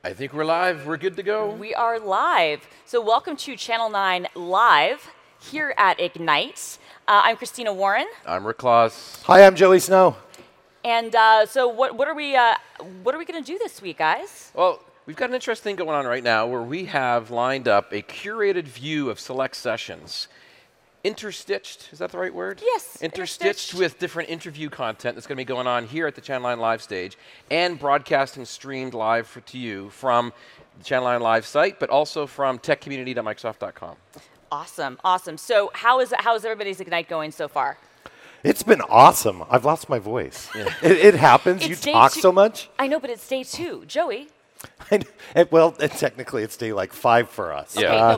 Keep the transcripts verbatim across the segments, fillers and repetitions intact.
I think we're live. We're good to go. We are live. So welcome to Channel nine Live here at Ignite. Uh, I'm Christina Warren. I'm Rick Claus. Hi, I'm Joey Snow. And uh, so what, what are we uh, what are we going to do this week, guys? Well, we've got an interesting thing going on right now where we have lined up a curated view of select sessions. Interstitched, is that the right word? Yes. Interstitched with different interview content that's going to be going on here at the Channel nine Live stage and broadcasting streamed live for, to you from the Channel nine Live site, but also from tech community dot microsoft dot com. Awesome, awesome. So how is how is everybody's Ignite going so far? It's been awesome. I've lost my voice. Yeah. It, it happens. It's you day talk two. so much. I know, but it's day two. Joey. I know. It, well, it, technically, it's day like five for us. Yeah. Okay, Uh, no,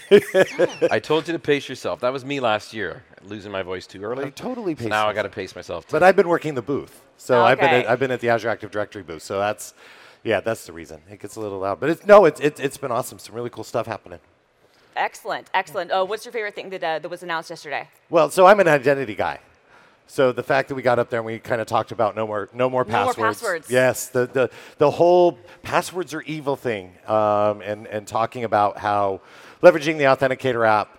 but, but I told you to pace yourself. That was me last year, losing my voice too early. I'm totally So pacing now I myself. got to pace myself too. But I've been working the booth, so I've been Okay. at, I've been at the Azure Active Directory booth. So that's yeah, that's the reason it gets a little loud. But it's no, it's it's it's been awesome. Some really cool stuff happening. excellent, excellent. Oh, what's your favorite thing that uh, that was announced yesterday? Well, so I'm an identity guy. So the fact that we got up there and we kind of talked about no more, no more No more passwords. passwords. Yes, the, the the whole passwords are evil thing, um, and and talking about how leveraging the Authenticator app,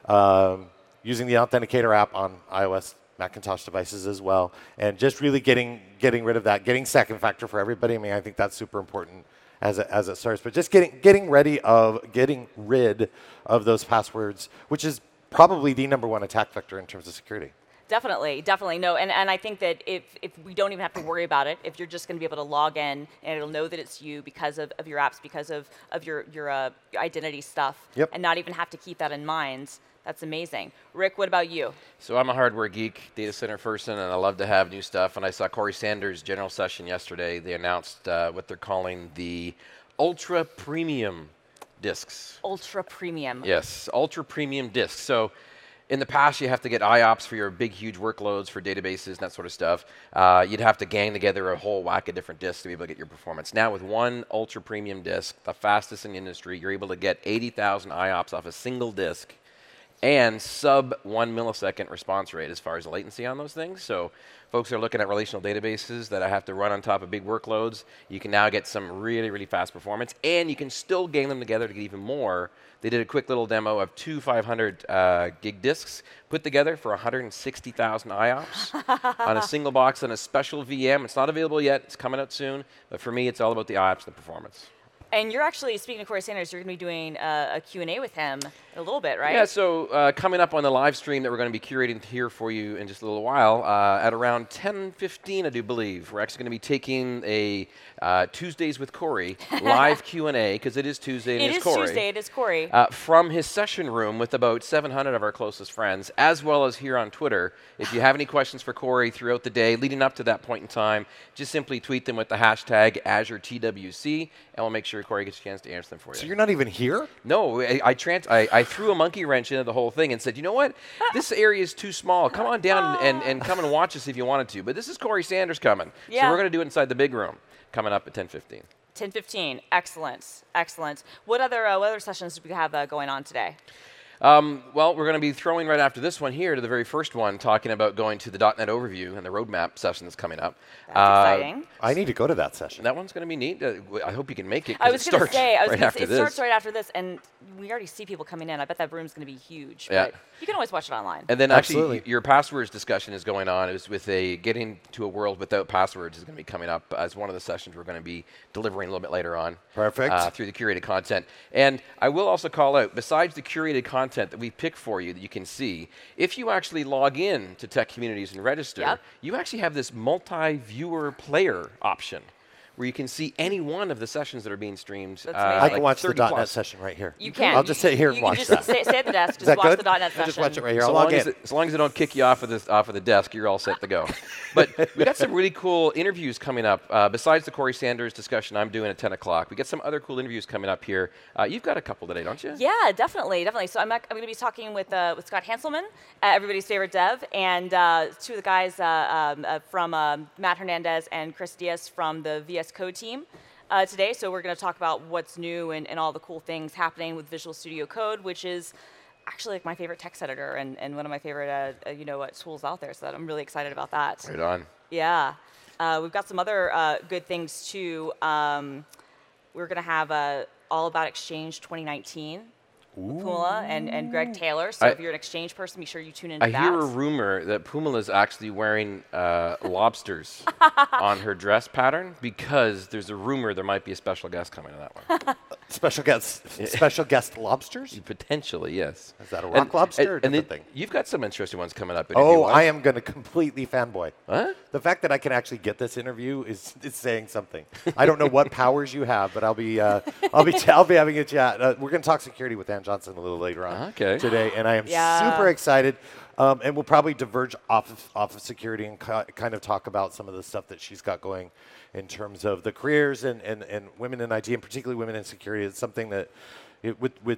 um, using the Authenticator app on iOS, Macintosh devices as well, and just really getting getting rid of that, getting second factor for everybody. I mean, I think that's super important as it, as it starts. But just getting getting ready of getting rid of those passwords, which is probably the number one attack vector in terms of security. Definitely, definitely. No, and, and I think that if, if we don't even have to worry about it, if you're just going to be able to log in and it'll know that it's you because of, of your apps, because of, of your, your, uh, your identity stuff, Yep. and not even have to keep that in mind, that's amazing. Rick, what about you? So I'm a hardware geek, data center person, and I love to have new stuff. And I saw Corey Sanders' general session yesterday. They announced uh, what they're calling the Ultra Premium disks. Ultra Premium. Yes, Ultra Premium disks. So in the past, you have to get I O P S for your big, huge workloads for databases and that sort of stuff. Uh, you'd have to gang together a whole whack of different disks to be able to get your performance. Now, with one Ultra Premium disk, the fastest in the industry, you're able to get eighty thousand I O P S off a single disk and sub one millisecond response rate as far as the latency on those things. So folks are looking at relational databases that I have to run on top of big workloads. You can now get some really, really fast performance, and you can still gang them together to get even more. They did a quick little demo of two five hundred uh, gig disks put together for one hundred sixty thousand I O P S on a single box on a special V M. It's not available yet. It's coming out soon. But for me, it's all about the I O P S and the performance. And you're actually, speaking of Corey Sanders, you're going to be doing uh, a Q and A with him in a little bit, right? Yeah, so uh, coming up on the live stream that we're going to be curating here for you in just a little while, uh, at around ten fifteen, I do believe, we're actually going to be taking a uh, Tuesdays with Corey live Q and A, because it is Tuesday and It it's is Corey. Tuesday, it is Corey. Uh, from his session room with about seven hundred of our closest friends, as well as here on Twitter. If you have any questions for Corey throughout the day, leading up to that point in time, just simply tweet them with the hashtag Azure T W C, and we'll make sure Corey gets a chance to answer them for you. So you're not even here? No, I, I, trans- I, I threw a monkey wrench into the whole thing and said, you know what? This area is too small. Come on down and, and come and watch us if you wanted to. But this is Corey Sanders coming. Yeah. So we're going to do it inside the big room coming up at ten fifteen. ten fifteen, excellent, excellent. What other, uh, what other sessions do we have uh, going on today? Um, well, we're going to be throwing right after this one here to the very first one, talking about going to the .dot net overview and the roadmap session that's coming up. That's Uh, exciting. I need to go to that session. That one's going to be neat. Uh, w- I hope you can make it. 'cause I was it going to starts say, I was right gonna after say, it this. starts right after this, and we already see people coming in. I bet that room's going to be huge. Yeah. But you can always watch it online. And then Absolutely. actually, y- your passwords discussion is going on. It was with a getting to a world without passwords is going to be coming up as one of the sessions we're going to be delivering a little bit later on. Perfect. Uh, through the curated content. And I will also call out, besides the curated content that we pick for you that you can see, if you actually log in to Tech Communities and register, Yep. you actually have this multi-viewer player option, where you can see any one of the sessions that are being streamed. That's uh, amazing. I like can watch the thirty .dot net plus. session right here. You can. I'll just sit here and you watch can that. just Stay, stay at the desk. Is Just that watch good? the .dot net I'll session. just watch it right here. So I'll long log as, in. it, as long as they don't kick you off of this off of the desk, you're all set to go. But we got some really cool interviews coming up. Uh, besides the Corey Sanders discussion I'm doing at ten o'clock, we got some other cool interviews coming up here. Uh, you've got a couple today, don't you? Yeah, definitely, definitely. So I'm, ac- I'm going to be talking with uh, with Scott Hanselman, uh, everybody's favorite dev, and uh, two of the guys uh, um, uh, from um, Matt Hernandez and Chris Diaz from the V S Code team. Uh, today, so we're going to talk about what's new and, and all the cool things happening with Visual Studio Code, which is actually like my favorite text editor and, and one of my favorite uh, uh, you know uh, tools out there. So that I'm really excited about that. Right on. Yeah, uh, we've got some other uh, good things too. Um, we're going to have a All About Exchange twenty nineteen. Puma and, and Greg Taylor. So I- if you're an exchange person, be sure you tune into I that. hear a rumor that Pumala is actually wearing uh, lobsters on her dress pattern because there's a rumor there might be a special guest coming to that one. Special guest, special guest lobsters. Potentially, yes. Is that a rock lobster or a And, different then thing? you've got some interesting ones coming up. Oh, interview-wise. I am going to completely fanboy. What? The fact that I can actually get this interview is, is saying something. I don't know what powers you have, but I'll be uh, I'll be I'll be having a chat. Uh, we're going to talk security with Dan Johnson a little later on Okay. today, and I am Yeah. super excited. Um, and we'll probably diverge off of, off of security and ki- kind of talk about some of the stuff that she's got going in terms of the careers and, and, and women in I T, and particularly women in security. It's something that it, with with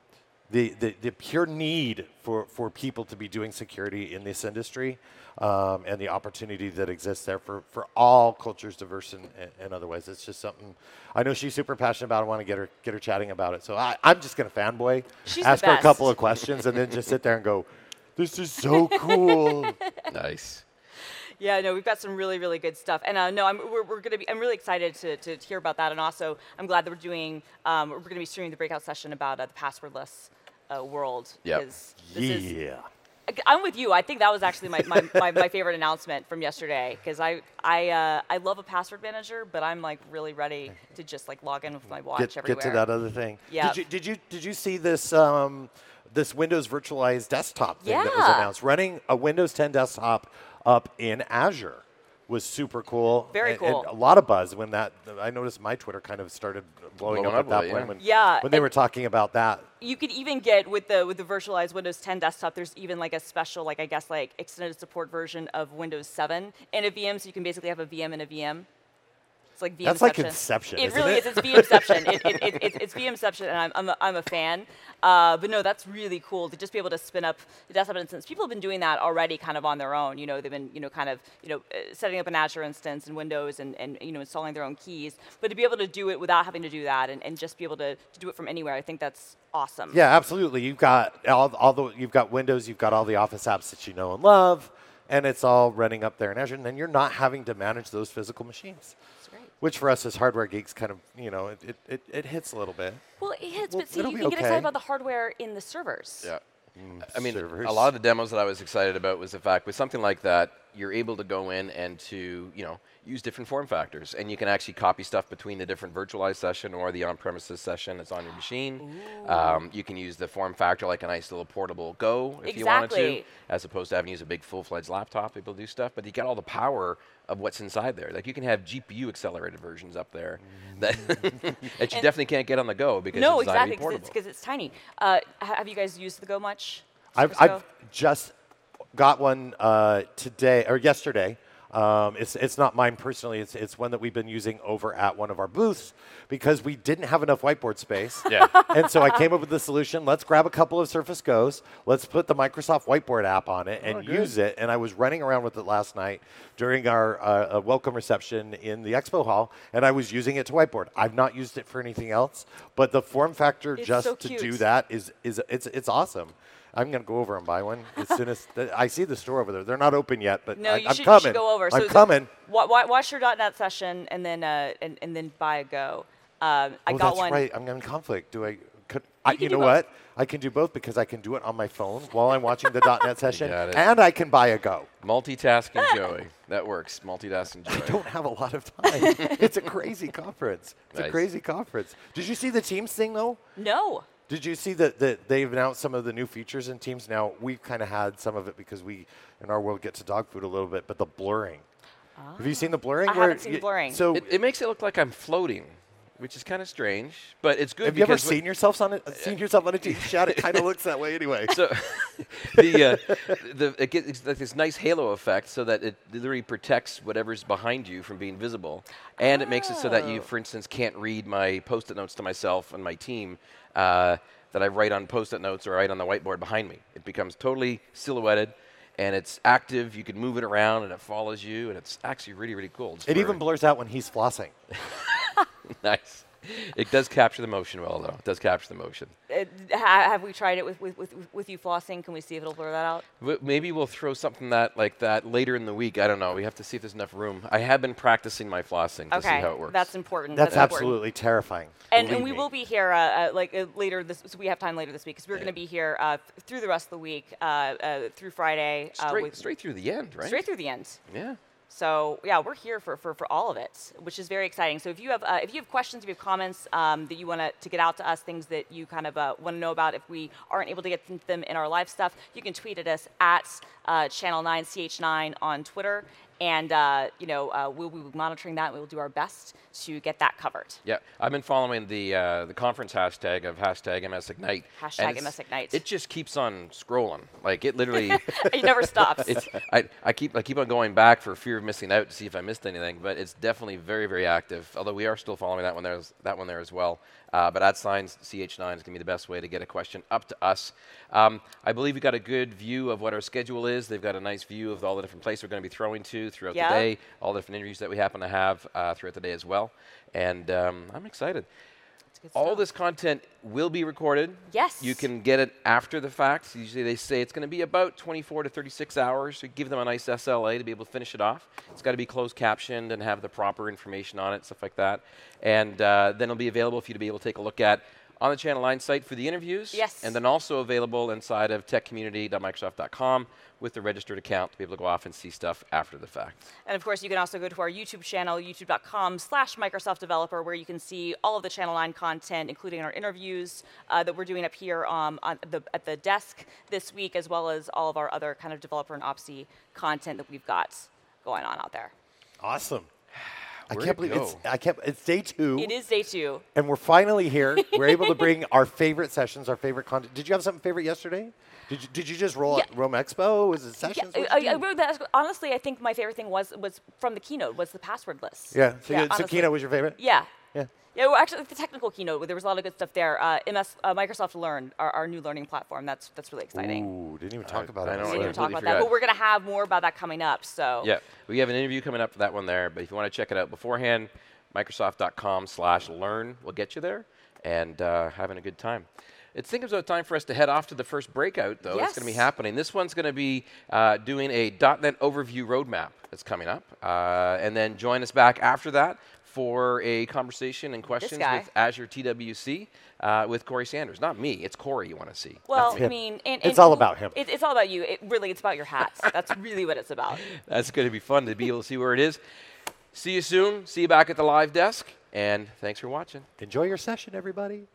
the, the, the pure need for, for people to be doing security in this industry um, and the opportunity that exists there for, for all cultures, diverse and, and, and otherwise. It's just something I know she's super passionate about. I want to get her get her chatting about it. So I, I'm just going to fanboy, She's the ask her a best. couple of questions, and then just sit there and go, this is so cool. Nice. Yeah, no, we've got some really, really good stuff, and uh, no, I'm we're, we're gonna be. I'm really excited to, to hear about that, and also I'm glad that we're doing. Um, we're gonna be streaming the breakout session about uh, the passwordless uh, world. Yep. 'cause this is- Yeah. I'm with you. I think that was actually my, my, my, my favorite announcement from yesterday because I I uh, I love a password manager, but I'm like really ready to just like log in with my watch Get, everywhere. get to that other thing. Yep. Did you did you did you see this um, this Windows virtualized desktop thing that was Yeah. announced? Running a Windows ten desktop up in Azure was super cool. Very and, cool. And a lot of buzz when that. I noticed my Twitter kind of started blowing, Blowing up up at that with it, point yeah. when, Yeah, when they and- were talking about that. You could even get with the with the virtualized Windows ten desktop. There's even like a special, like I guess, like extended support version of Windows seven in a V M. So you can basically have a V M in a V M. It's like V M. That's like Inception, It isn't really it? is. It's VMception. it, it, it, it, it's VMception, and I'm I'm a, I'm a fan. Uh, but no, that's really cool to just be able to spin up the desktop instance. People have been doing that already, kind of on their own. You know, they've been you know kind of you know uh, setting up an Azure instance in Windows and, and you know installing their own keys. But to be able to do it without having to do that and, and just be able to, to do it from anywhere, I think that's awesome. Yeah, absolutely. You've got all, all the you've got Windows, you've got all the Office apps that you know and love, and it's all running up there in Azure. And then you're not having to manage those physical machines. That's great. Which for us as hardware geeks, kind of, you know, it, it, it, it hits a little bit. Well, it hits, Well, but see, it'll you be can get okay. excited about the hardware in the servers. Yeah. I mean, servers. a lot of the demos that I was excited about was the fact with something like that, you're able to go in and to, you know, use different form factors. And you can actually copy stuff between the different virtualized session or the on-premises session that's on your machine. Um, you can use the form factor like a nice little portable Go if you wanted to, Exactly. as opposed to having to use a big full-fledged laptop. People do stuff, but you got all the power of what's inside there. Like you can have G P U accelerated versions up there that, that you And- definitely can't get on the go because No, it's designed to exactly, be portable. because it's, it's tiny. Uh, ha- have you guys used the Go much? I've, Surface Go? I've just got one uh, today or yesterday. Um, it's it's not mine personally. It's it's one that we've been using over at one of our booths because we didn't have enough whiteboard space. Yeah. And so I came up with the solution. Let's grab a couple of Surface Go's. Let's put the Microsoft Whiteboard app on it and use it. And I was running around with it last night during our uh, uh, welcome reception in the expo hall, and I was using it to whiteboard. I've not used it for anything else, but the form factor It's just so to cute. do that is is it's it's awesome. I'm going to go over and buy one as soon as th- I see the store over there. They're not open yet, but No, I, you I'm should, you coming. should go over. I'm so coming. Wa- wa- watch your .NET session and then uh, and, and then buy a Go. Um, I oh, got that's one. right. I'm in conflict. Do I? Could, I can you do know both. what? I can do both because I can do it on my phone while I'm watching the .NET session, got it. and I can buy a Go. Multitasking Joey. That works. Multitasking Joey. I don't have a lot of time. It's a crazy conference. It's a Nice. crazy conference. Did you see the Teams thing though? No. Did you see that, that they've announced some of the new features in Teams? Now, we've kind of had some of it because we, in our world, get to dog food a little bit, but the blurring. Have you seen the blurring? I where haven't seen the y- blurring. So, It, it makes it look like I'm floating, which is kind of strange, but it's good have you ever because seen yourself on it? Seen yourself on a Teams chat? It kind of looks that way anyway. so the uh, the it gets it's like this nice halo effect, so that it literally protects whatever's behind you from being visible, and it makes it so that you, Oh. for instance, can't read my post-it notes to myself and my team uh, that I write on post-it notes or write on the whiteboard behind me. It becomes totally silhouetted. And it's active. You can move it around, and it follows you, and it's actually really, really cool. It's It even blurry. blurs out when he's flossing. Nice. It does capture the motion well, though. It does capture the motion. Uh, uh, ha- have we tried it with, with, with, with you flossing? Can we see if it'll blur that out? W- Maybe we'll throw something that like that later in the week. I don't know. We have to see if there's enough room. I have been practicing my flossing to see Okay, how it works. that's important. That's, That's important. absolutely terrifying. And, believe and we me. will be here uh, uh, like uh, later this. So we have time later this week because we're going to be here uh, th- through the rest of the week, uh, uh, through Friday, uh, straight, with- straight through the end, right? straight through the end. Yeah. So yeah, we're here for, for, for all of it, which is very exciting. So if you have uh, if you have questions, if you have comments um, that you want to get out to us, things that you kind of uh, want to know about, if we aren't able to get to them in our live stuff, you can tweet at us at uh, channel nine C H nine on Twitter, and uh, you know uh, we'll, we'll be monitoring that. And we'll do our best to get that covered. Yeah, I've been following the uh, the conference hashtag of hashtag M S Ignite. Hashtag and it's- M S Ignite. It just keeps on scrolling. Like it literally. It never stops. It's, I, I keep I keep on going back for fear of missing out to see if I missed anything, but it's definitely very very active. Although we are still following that one there as, that one there as well. Uh, but at signs C H nine is going to be the best way to get a question up to us. Um, I believe we got a good view of what our schedule is. They've got a nice view of all the different places we're going to be throwing to throughout Yeah. the day, all the different interviews that we happen to have uh, throughout the day as well. And um, I'm excited. It's good All stuff. this content will be recorded. Yes. You can get it after the fact. Usually they say it's going to be about twenty-four to thirty-six hours. So give them a nice S L A to be able to finish it off. It's got to be closed captioned and have the proper information on it, stuff like that. And uh, then it'll be available for you to be able to take a look at on the Channel nine site for the interviews. Yes. And then also available inside of tech community dot microsoft dot com with the registered account to be able to go off and see stuff after the fact. And of course, you can also go to our YouTube channel, youtube dot com slash Microsoft Developer, where you can see all of the Channel nine content, including our interviews uh, that we're doing up here um, on the, at the desk this week, as well as all of our other kind of developer and Opsy content that we've got going on out there. Awesome. I Where'd can't it believe go? it's I can't it's day two. It is day two. And we're finally here. We're able to bring our favorite sessions, our favorite content. Did you have something favorite yesterday? Did you, did you just roll Yeah. at Rome Expo? Was it Yeah, sessions? I, What'd you I do? wrote that. Honestly, I think my favorite thing was was from the keynote was the password list. Yeah. So, you, so honestly. Keynote was your favorite? Yeah. Yeah. Yeah, well, actually, the technical keynote, there was a lot of good stuff there. Uh, M S, uh, Microsoft Learn, our, our new learning platform, that's that's really exciting. Ooh, didn't even talk I- about I it. know, We I didn't even talk completely about that, forgot. but we're going to have more about that coming up. So Yeah, we have an interview coming up for that one there. But if you want to check it out beforehand, microsoft dot com slash learn will get you there and uh, having a good time. It's think it's about time for us to head off to the first breakout, though. It's going to be Yes. happening. This one's going to be uh, doing a dot net overview roadmap that's coming up. Uh, and then join us back after that for a conversation and questions guy. with Azure T W C uh, with Corey Sanders. Not me, it's Corey you want to see. Well, That's I him. mean, and, It's and all about him. It, it's all about you. It, really, it's about your hats. That's really what it's about. That's going to be fun to be able to see where it is. See you soon. See you back at the live desk. And thanks for watching. Enjoy your session, everybody.